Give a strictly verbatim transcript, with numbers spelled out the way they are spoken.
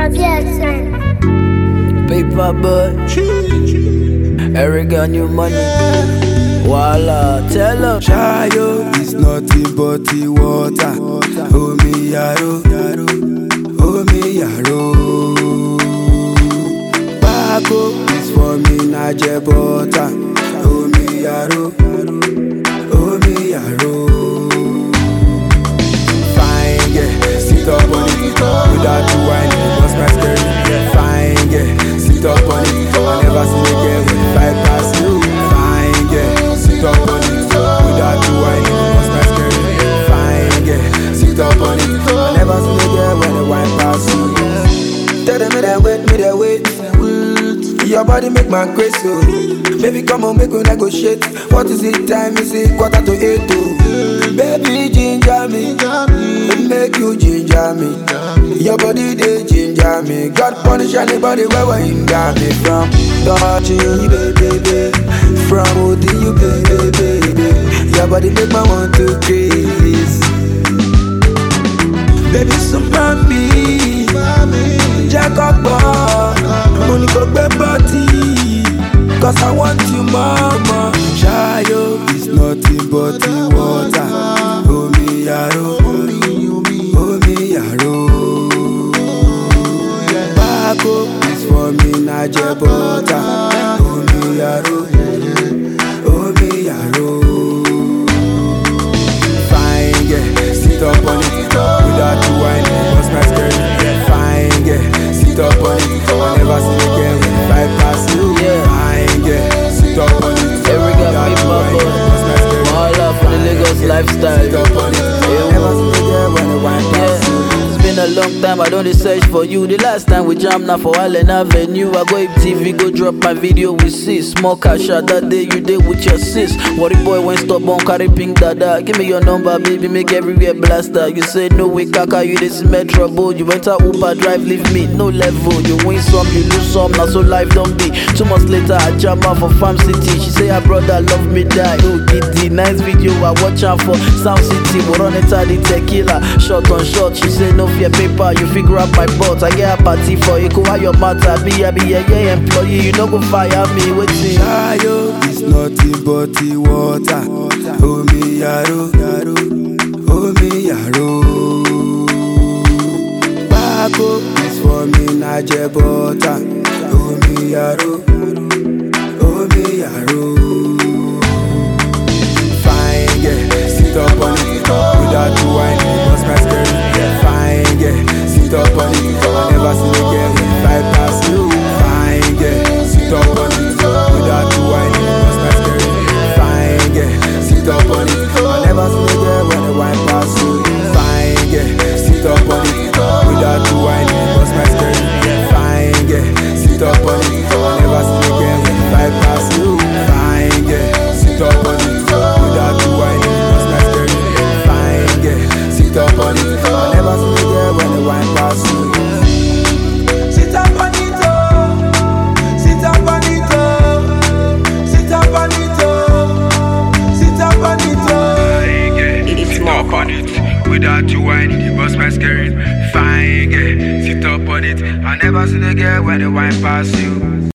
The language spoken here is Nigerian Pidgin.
Paper boy, Eric got new money. Voila, tell her. Shayo is nothing but the water. Oh me yaro, oh me yaro. Bako is for me naje butter. Oh me yaro, oh me yaro. Fine yeah, sit up on it without you whining, bust my skirt. Fine yeah, sit up on it. I never seen a girl with five past you. Fine yeah, sit up on it without you whining, bust my skirt. Fine yeah, sit up on it. I never seen a girl when the wine pass you. Tell them me that wait, me that wait. Your body make my grace, oh. Baby, come on, make we negotiate. What is it time? Is it quarter to eight, oh? Baby, ginger me, make you ginger me. Your body, they ginger me. God punish anybody where we hinder me from. Touching you, baby, from holding you, baby, baby. Your body make my want to craze. Baby, super me, jack up, money go back party, cause I want you, mama. Shayo is nothing but the water. Oh me yaro, oh me yaro. Bako is for me naje butter. Oh me yaro, oh me yaro. Fine yeah, sit up on it without you whining, bust my skirt. Fine yeah, sit up on it. I never seen a girl with five past you. Fine yeah, sit up on it. Eric got me bubble. All up for the Lagos lifestyle. Sit up on it. I never seen a girl when the wine pass you. Been a long time, I don't dey search for you. The last time we jam now for Allen Avenue. I go Hip T V, go drop my video with sis. Small cash out that day you did with your sis. Worry boy when stop on carry pink dada. Give me your number, baby, make everywhere blaster. You say no way, kaka, you this metro boy. You enter Uber drive, leave me no level. You win some, you lose some, now so life don't be. Two months later, I jam out for Farm City. She say her brother love me die. Oh, giddy, nice video, I watch out for Sound City. We run enter the tequila, shot on shot. She say no fear paper, you figure out my butt. I get a party for you, why your matter be I be a yeah employee, you no go fire me, waiting. Shayo is nothing but the water. Oh me yaro, oh me yaro. Bako is for me naje butter. Oh me yaro, oh me yaro. Fine yeah, sit up on it without you whining, bust my skirt. Fine yeah, sit up on it. I never seen a girl with five past you. Fine yeah, sit up on it without you whining, bust my skirt. Fine yeah, sit up on it. I never seen a girl when the wine pass you. Fine yeah, sit up on it without you whining, bust my skirt. Fine yeah, sit up on it. I never seen a girl with five past you. Fine yeah, sit up on it without you whining, bust my skirt. Fine yeah, sit up on it. I never seen a girl when the wine pass you. Sit up on it, oh. Sit up on it, oh. Sit up on it, oh. Sit up on it, oh. It's sit up on it without you whining, you bust my skirt. Fine, yeah, sit up on it. I never seen a girl when the wine pass you.